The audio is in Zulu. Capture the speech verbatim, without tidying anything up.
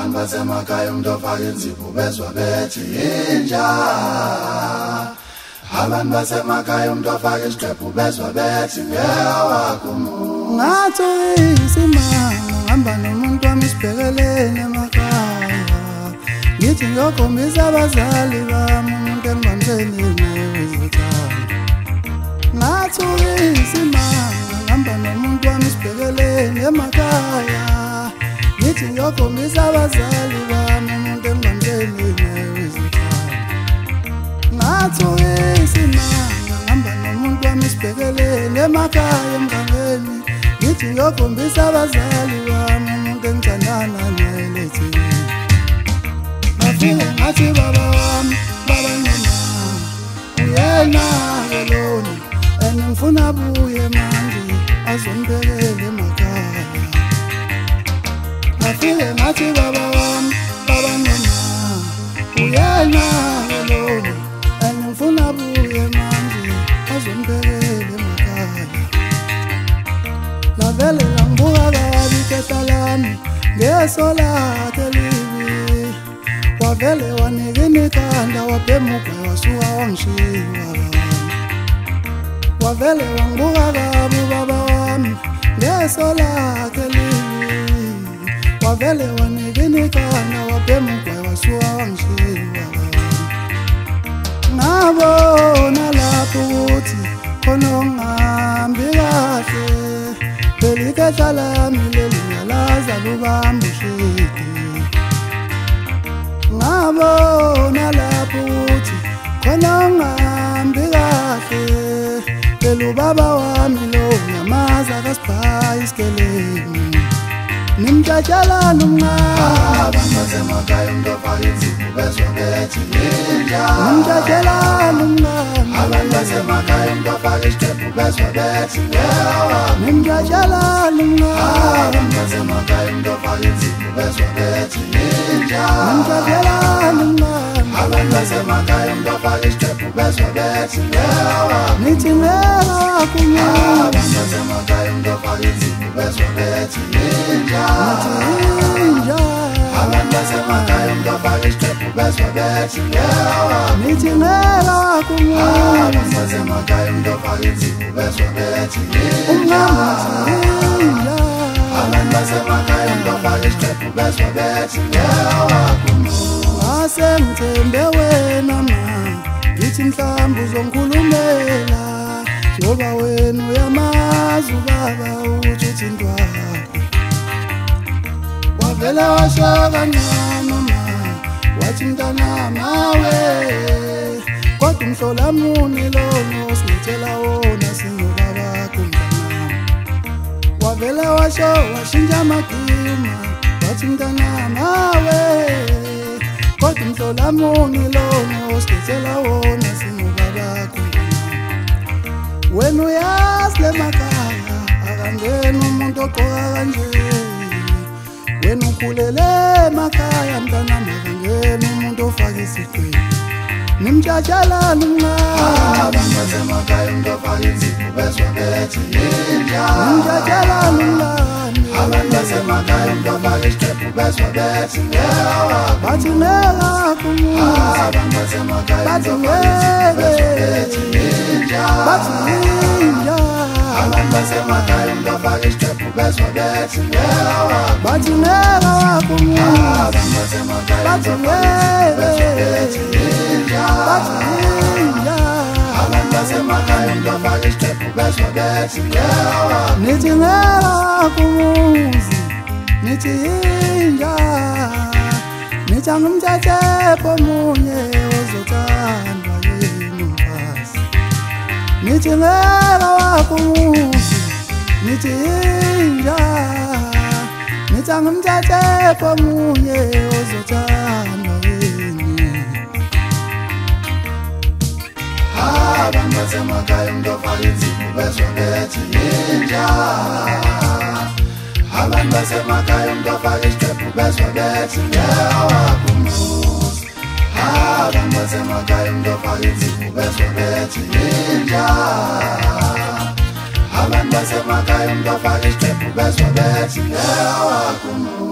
abantu basemakhaya umuntu ofaka insipho bezwa bethi yinja. Abantu basemakhaya umuntu ofaka isiqephu bezwa bethi ngeyawakho umuzi. Ngathi isimanga ngihamba nomuntu wami sibhekelene emakhaya, ngithi ngiyokhombisa abazali bami umuntu engibambisene naye wezothando. Ngathi isimanga ngihamba nomuntu wami sibhekelene emakhaya, ngithi ngiyokhombisa abazali bami umuntu engibambisene naye wezothando. Ngathi isimanga ngihamba nomuntu wami sibhekelene emakhaya emngangeni, ngithi ngiyokhombisa abazali bami umuntu engithandana naye lethini. Ngafike ngathi baba wami, baba noma uyena-ke lona and ngifuna abuye manje azongibekela emakhaya. Ngafike ngathi baba wami, baba noma uyena-ke lona and ngifuna abuye manje azongibekela emakhaya. Lavele langibuka kabi ikhehla lami ngeso lakhe libi, wavele wanikina ikhanda wabhemuka wasuka wangishiya baba wami. Wavele wangibuka kabi ubaba wami ngeso lakhe libi, wavele wanikina ikhanda wabhemuka wasuka wangishiya baba wami. Ngabona lapho ukuthi khona ongihambi kahle, phela ikhehla lami leli ngiyalaza lubamba ushidi. Ngabona lapho ukuthi khona ongihambi kahle, phela ubaba wami lo ngiyamaza akasiphaya isikeleni. Nimtshatshalana umncane abantu basemakhaya umuntu ofaka insipho bezwa bethi yinja. nimtshatshalana umncane Abantu basemakhaya umuntu ofaka isiqephu bezwa bethi ngeyawakho. nimtshatshalana umncane Abantu basemakhaya umuntu ofaka insipho bezwa bethi yinja. nimtshatshalana umncane Abantu basemakhaya umuntu ofaka isiqephu bezwa bethi ngeyawakho. nithi ngeyawakho umncane Abantu basemakhaya umuntu ofaka insipho bezwa bethi yinja. inja. Abantu basemakhaya umuntu ofaka isiqephu bezwa bethi ngeyawakho. Nithi ngeyawakho umncane Abantu basemakhaya umuntu ofaka insipho bezwa bethi yinja. umncane inja. Abantu basemakhaya umuntu ofaka isiqephu bezwa bethi ngeyawakho umuzi. Ngase ngithembe wena ma, ngithi mhlawumbe uzongikhulumela, ngoba wena uyamazi ubaba ukuthi uthintwa wakho. Wavele washo kancane ma, wathi mntanami awe, kodwa umhlola muni lowo osilethela wona singobabakho mntanami. Wavele washo washintsha amagima, wathi mntanami awe, kodwa umhlola muni lowo osilethela wona singobabakho mntanami. Wena uyazi lemakhaya akangeni umuntu ogqoka kanje, wena ukhulele emakhaya mntanami akangeni umuntu ofaka isiqephu. Nimtshatshalana umncane Abantu basemakhaya umuntu ofaka insipho bezwa bethi yinja. nimtshatshalana umncane Abantu basemakhaya umuntu ofaka isiqephu bezwa bethi ngeyawakho. bathi ngeyawakho umuzi, Abantu basemakhaya bathi umuntu ofaka insipho bezwa ngeke, bethi yinja. bathi inja. Abantu basemakhaya umuntu ofaka isiqephu bezwa bethi ngeyawakho. Bathi ngeyawakho umuzi, Abantu basemakhaya bathi umuntu ofaka insipho bezwa bethi ngeke, yinja. bathi inja. Abantu basemakhaya umuntu ofaka isiqephu bezwa bethi ngeyawakho. Nithi ngeyawakho umuzi, nithi inja. Nithi angimthathephi omunye ozothandwa yini umfazi. Nithi ngeyawakho umuzi, nithi inja. Nithi angimthathephi omunye ozothandwa yini. Abantu basemakhaya umuntu ofaka insipho bezwa bethi yinja. Abantu basemakhaya umuntu ofaka isiqephu bezwa bethi ngeyawakho umuzi. Abantu basemakhaya umuntu ofaka insipho bezwa bethi yinja. Abantu basemakhaya umuntu ofaka isiqephu bezwa bethi ngeyawakho umuzi.